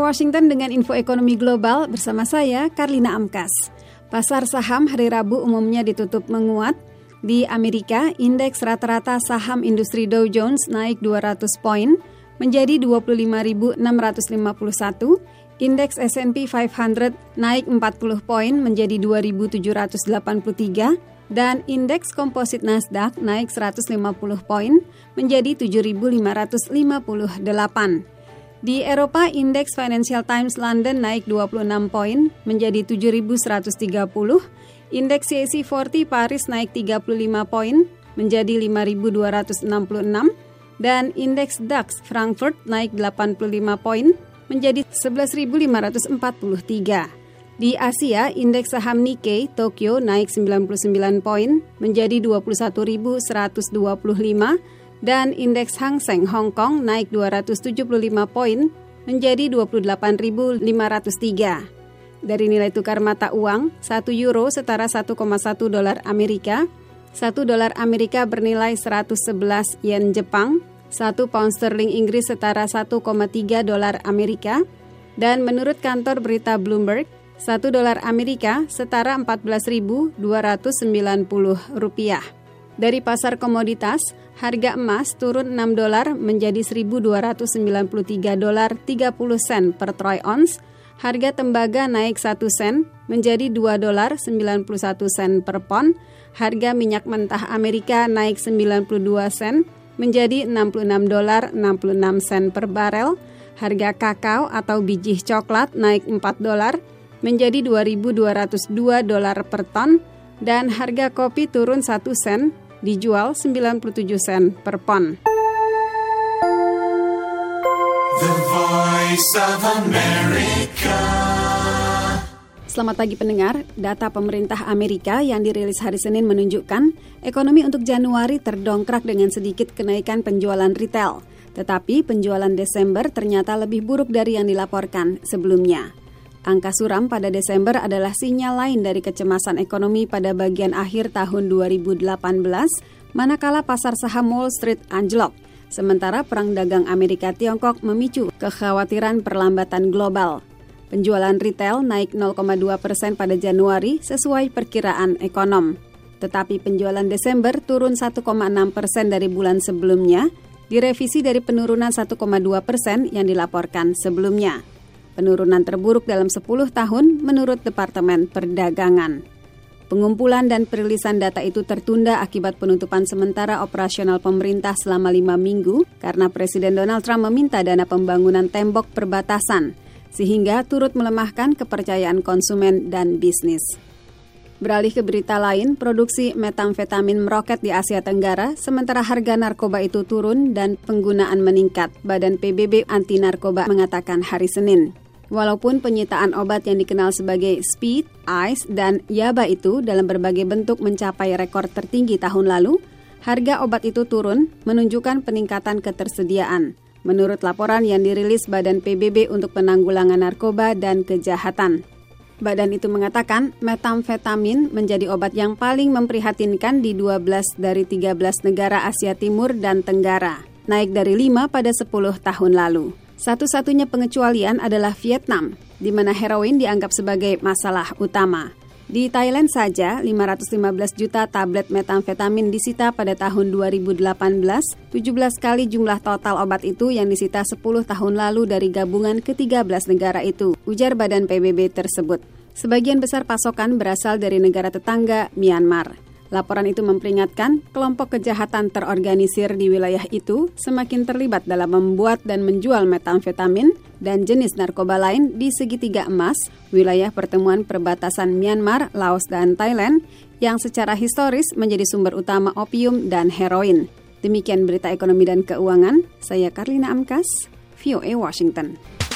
Washington dengan info ekonomi global bersama saya, Karlina Amkas. Pasar saham hari Rabu umumnya ditutup menguat. Di Amerika, indeks rata-rata saham industri Dow Jones naik 200 poin menjadi 25.651. Indeks S&P 500 naik 40 poin menjadi 2.783. Dan indeks komposit Nasdaq naik 150 poin menjadi 7.558. Di Eropa, indeks Financial Times London naik 26 poin menjadi 7.130. Indeks CAC 40 Paris naik 35 poin menjadi 5.266. Dan indeks DAX Frankfurt naik 85 poin menjadi 11.543. Di Asia, indeks saham Nikkei Tokyo naik 99 poin menjadi 21.125 dan indeks Hang Seng Hong Kong naik 275 poin menjadi 28.503. Dari nilai tukar mata uang, 1 euro setara 1,1 dolar Amerika, 1 dolar Amerika bernilai 111 yen Jepang, 1 pound sterling Inggris setara 1,3 dolar Amerika, dan menurut kantor berita Bloomberg, 1 dolar Amerika setara 14.290 rupiah. Dari pasar komoditas, harga emas turun 6 dolar menjadi 1.293 dolar 30 sen per troy ounce. Harga tembaga naik 1 sen menjadi 2 dolar 91 sen per pon. Harga minyak mentah Amerika naik 92 sen menjadi 66 dolar 66 sen per barel. Harga kakao atau biji coklat naik 4 dolar menjadi 2.202 dolar per ton, dan harga kopi turun 1 sen, dijual 97 sen per pon. The Voice of America. Selamat pagi pendengar, data pemerintah Amerika yang dirilis hari Senin menunjukkan ekonomi untuk Januari terdongkrak dengan sedikit kenaikan penjualan retail. Tetapi penjualan Desember ternyata lebih buruk dari yang dilaporkan sebelumnya. Angka suram pada Desember adalah sinyal lain dari kecemasan ekonomi pada bagian akhir tahun 2018, manakala pasar saham Wall Street anjlok, sementara perang dagang Amerika-Tiongkok memicu kekhawatiran perlambatan global. Penjualan retail naik 0,2% pada Januari sesuai perkiraan ekonom. Tetapi penjualan Desember turun 1,6% dari bulan sebelumnya, direvisi dari penurunan 1,2% yang dilaporkan sebelumnya. Penurunan terburuk dalam 10 tahun menurut Departemen Perdagangan. Pengumpulan dan perilisan data itu tertunda akibat penutupan sementara operasional pemerintah selama 5 minggu karena Presiden Donald Trump meminta dana pembangunan tembok perbatasan, sehingga turut melemahkan kepercayaan konsumen dan bisnis. Beralih ke berita lain, produksi metamfetamin meroket di Asia Tenggara, sementara harga narkoba itu turun dan penggunaan meningkat, Badan PBB Anti Narkoba mengatakan hari Senin. Walaupun penyitaan obat yang dikenal sebagai speed, ice, dan yaba itu dalam berbagai bentuk mencapai rekor tertinggi tahun lalu, harga obat itu turun menunjukkan peningkatan ketersediaan, menurut laporan yang dirilis Badan PBB untuk Penanggulangan Narkoba dan Kejahatan. Badan itu mengatakan metamfetamin menjadi obat yang paling memprihatinkan di 12 dari 13 negara Asia Timur dan Tenggara, naik dari 5 pada 10 tahun lalu. Satu-satunya pengecualian adalah Vietnam, di mana heroin dianggap sebagai masalah utama. Di Thailand saja, 515 juta tablet metamfetamin disita pada tahun 2018, 17 kali jumlah total obat itu yang disita 10 tahun lalu dari gabungan ke-13 negara itu, ujar Badan PBB tersebut. Sebagian besar pasokan berasal dari negara tetangga, Myanmar. Laporan itu memperingatkan kelompok kejahatan terorganisir di wilayah itu semakin terlibat dalam membuat dan menjual metamfetamin dan jenis narkoba lain di segitiga emas, wilayah pertemuan perbatasan Myanmar, Laos, dan Thailand, yang secara historis menjadi sumber utama opium dan heroin. Demikian berita ekonomi dan keuangan, saya Karlina Amkas, VOA Washington.